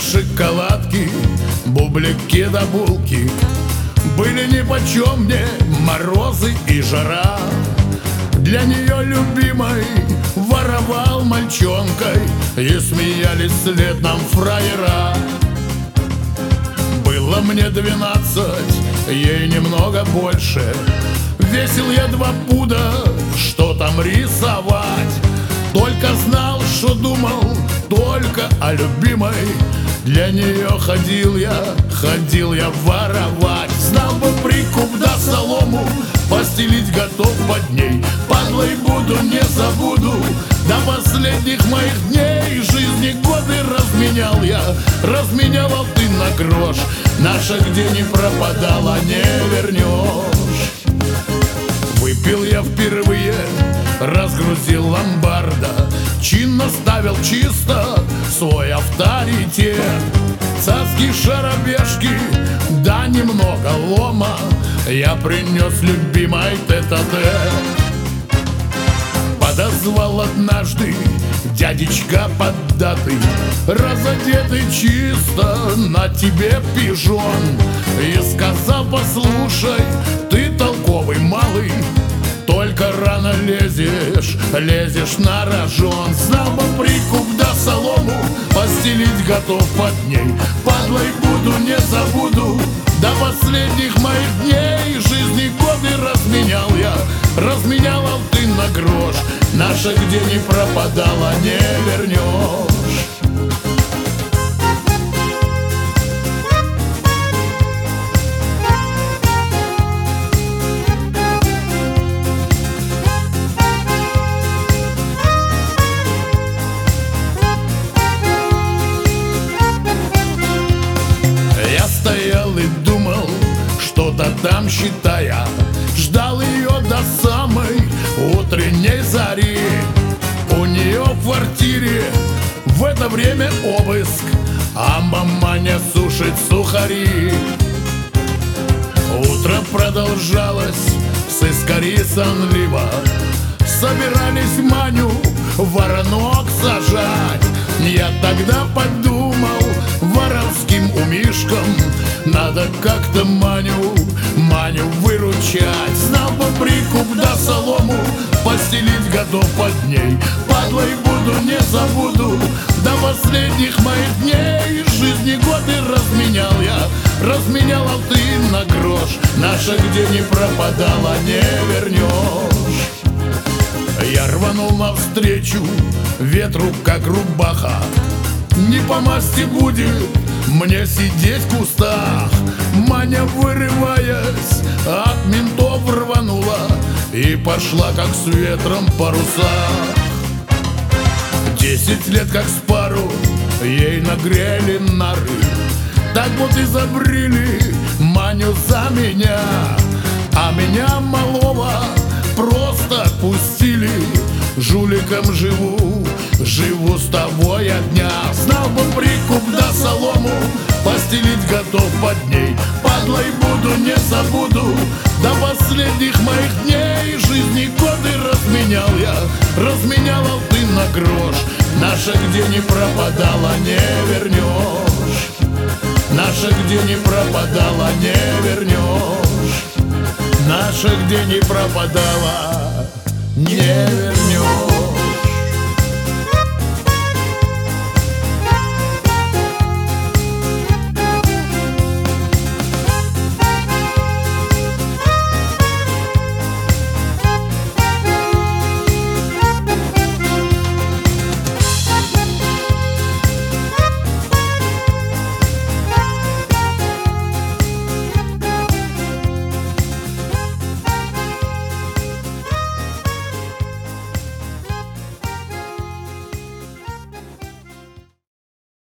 шоколадки, бублики да булки. Были нипочем мне морозы и жара. Для нее любимой воровал мальчонкой, и смеялись вслед нам фраера. Было мне 12, ей немного больше. Весил я 2 пуда, что там рисовать. Только знал, что думал только о любимой. Для нее ходил я воровать. Знал бы прикуп да солому, постелить готов под ней. Падлой буду, не забуду, до последних моих дней. Жизни годы разменял я, разменял алтын на грош. Наша где не пропадала, не вернешь. Выпил я впервые, разгрузил ломбарда, чинно ставил чисто свой авторитет. Царские шарабешки, да немного лома я принес любимой тет-а-тет. Подозвал однажды дядечка поддатый, разодетый чисто на тебе пижон, и сказал: послушай, ты толковый малый, только рано лезешь на рожон. Знал бы прикуп да солому, постелить готов под ней. Падлой буду, не забуду, до последних моих дней. Жизни годы разменял я, разменял алтын на грош. Наша где не пропадала, не вернешь. Стоял и думал, что-то там считая, ждал ее до самой утренней зари. У нее в квартире в это время обыск, а маманя сушит сухари. Утро продолжалось, сыскари сонливо собирались Маню в воронок сажать. Я тогда подумал, воровским умишкам надо как-то Маню выручать. Знал бы прикуп да солому, постелить готов под ней. Падлой буду, не забуду, до последних моих дней. Жизни годы разменял я, разменял алтын на грош. Наша где не пропадала, не вернешь. Я рванул навстречу ветру, как рубаха. Не по масти будет мне сидеть в кустах. Маня, вырываясь от ментов, рванула и пошла, как с ветром паруса. 10 лет, как с пару, ей нагрели нары. Так вот и забрили Маню за меня, а меня малого просто отпустили. Жуликом живу с того я дня. Знал бы прикуп да солому, постелить готов под ней. Падлой буду, не забуду, до последних моих дней. Жизни годы разменял я, разменял алтын на грош. Наша где не пропадала, не вернешь. Наша где не пропадала, не вернешь. Наша где не пропадала, не вернешь.